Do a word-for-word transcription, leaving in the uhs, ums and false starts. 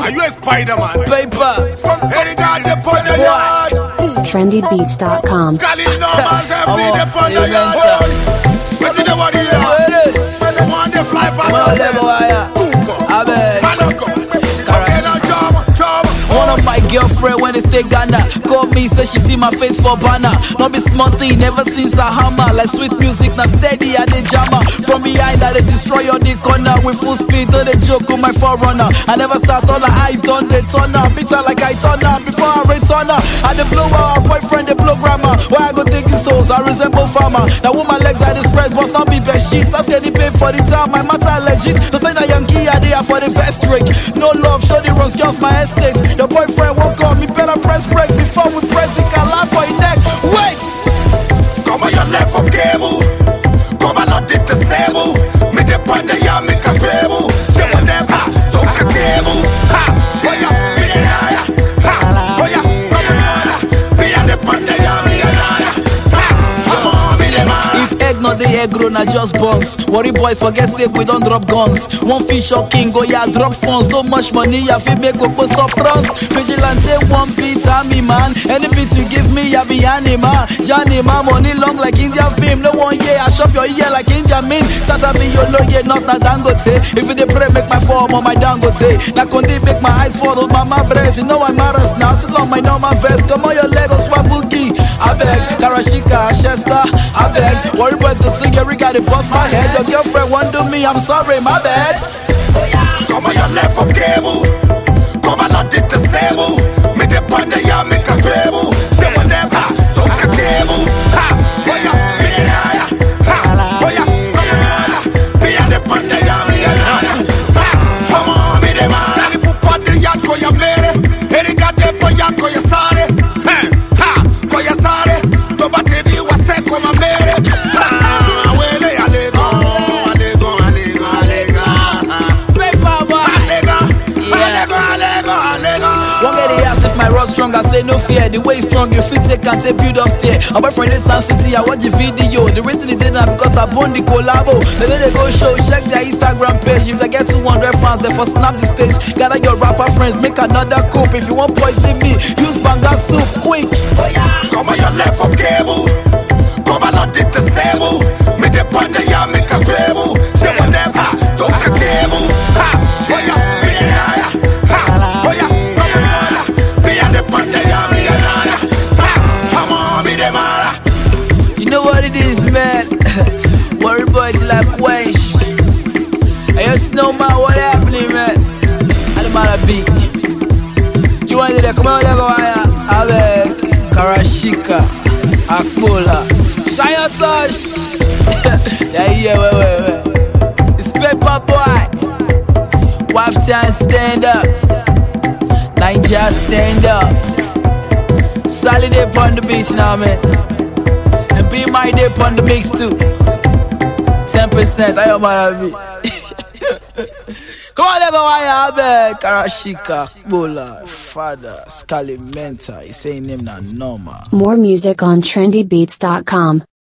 Are you a Spider-Man? Paper. Any guy the pon the yard. trendy beats dot com. Scully Normas every the pon the yard. What you know what you know? When the one they fly past one of my girlfriend when they stay Ghana called me, say she see my face for banner. Not be smart thing, never since a hammer. Like sweet music, not steady at the jammer. From behind that they destroy on the corner. With full speed, though they joke with my forerunner. I never start all the eyes done, they turn up. Bitter like I turn up before I return up. I the blow our boyfriend, the blow grammar. Why I go take his souls, I resemble farmer. Now with my legs I spread, but not be best shit. I scared the pay for the time, my matter legit. To say that Yankee idea for the vest trick. No love, show the runs, girls my estate. The boyfriend won't call me, better press break before we press it. Can laugh for your neck. Wait! Come on your left for cable. Come on not did the sable. Me the panda ya make a cable. Say what them ha, don't a cable. Ha, boy ya, me a ya. Ha, boy ya, come on. Me a the panda ya, me a ya. Ha, come on, me the man. If egg not the egg grown, I just buns. Worry boys forget safe, we don't drop guns. One fish or king, go yeah, drop funds. So much money, I feel make up stop runs. Vigilante, one beat, I'm me man. Any beat you give me, I be animal. Johnny, my money long like Indian film. No one yeah, I shop your ear like Indian mean. Start to be your lawyer, not na dangote. If you dey pray, make my form on my dangote. Now Conde make my eyes fall on my breast. You know I'm embarrassed now, still on my normal vest. Come on your Legos, swap boogie. I beg, Karashika, Chester, I beg. Worry boys go sing every guy, they bust my head. Your girlfriend won't do me, I'm sorry, my bad. Come on your left for cable. Come on not did the sable. Me the panda ya make a cable. Say what them ha, don't a cable. Ha, boy ya, me a ya. Ha, boy ya, come on. Me a the panda ya, me a ya. Ha, come on, me the man. Sally pupa de ya ko ya mere. Erika de po ya ko ya sare. Ha, ko ya sare. To bate di wa se ko ma mere. Ha, wele alego, alego, alego, alego. Paper boy. Alego, alego, alego, alego. One get the ass if my rod strong, I say no fear. The way strong, you fit take and take build up stay. A boyfriend in San City, I watch the video. The reason they did that because I bond the collabo. They let they go show, check their Instagram page. If they get two hundred fans, they for snap the stage. Gather your rapper friends, make another coupe. If you want poison me, use banga soup, quick. Come on your left for cable. Come on not did the sable. Me the panda ya make a cable. Say what them ha, don't a cable. Ha, boy ya, me a ya. Ha, boy ya, come on. Me a the panda ya, me a ya. Ha, come on, me the mara. You know what it is, man. Worry boys like Quench. I just know man, what happening, man. I don't matter beat. You want to come on, level wire. I beg. Karashika, Akbola, Shia Tosh. Yeah, yeah, wait, wait, wait. It's Paper Boy. Wife time stand up. Nigeria stand up. Solid day on the beach now, man. And be my day on the mix too. ten percent, I am on beat. Come on, level wire, I beg. Karashika, Akbola, Father, Scully Mentor. He's saying him not normal. More music on trendy beats dot com.